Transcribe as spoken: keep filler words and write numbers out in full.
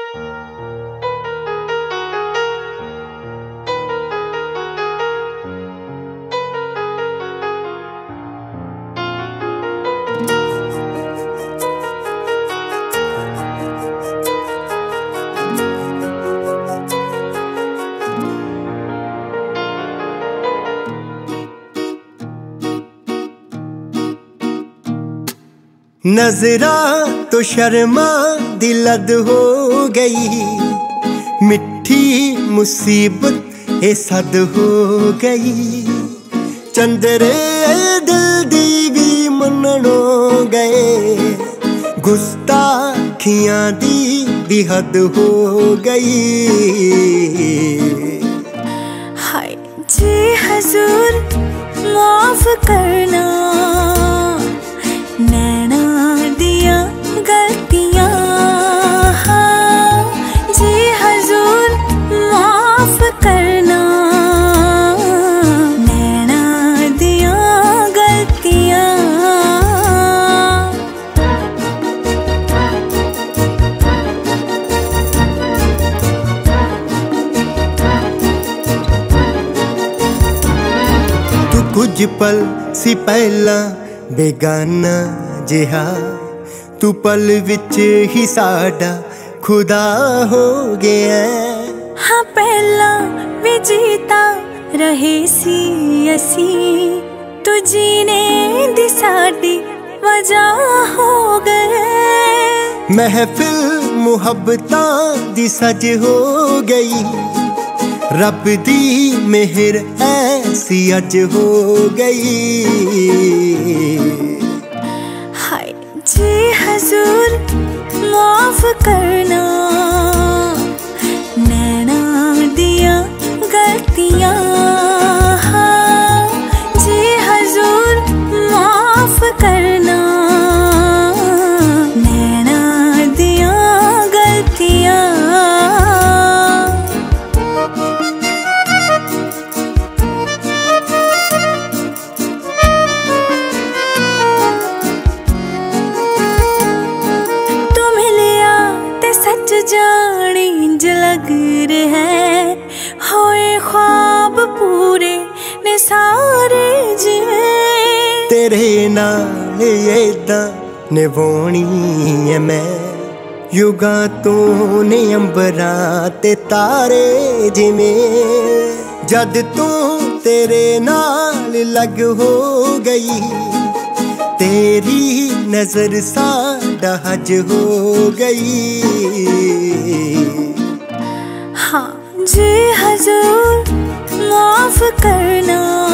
नजरा तो शर्मा दिलद हो गई, मिठी मुसीबत ए सद हो गई। चंदरे दिल दी भी मननो गए, गुस्ताखियां दी भी हद हो गई। हाय जी हजूर माफ करना, नैना दिया गलतियां। हाँ जी हजूर माफ करना, नैना दिया गलतियां। तू कुछ पल सी पहला बेगाना जिहा, तू पल विच ही साडा खुदा हो गया। हाँ पहला भी जीता रहे सी असी, तू जीने दी साडी वजह हो गए। महफिल मुहब्बतां दी सज हो गई, रब दी मेहर ऐसी अज हो गई। हाय जी हजूर माफ करना, नैना दिया गलतियां। हाँ जी हजूर माफ करना, नैना दिया गलतियां। सच जानी इंज लग रहा है, होए ख्वाब पूरे ने सारे जिवें। तेरे नाल ऐदा निभानी है मैं, युगा तो ने अंबरा ते तारे जिवें। जद तू तेरे नाल लग हो गई, तेरी नजर साडा हज हो गई। हाँ जी हजूर माफ करना,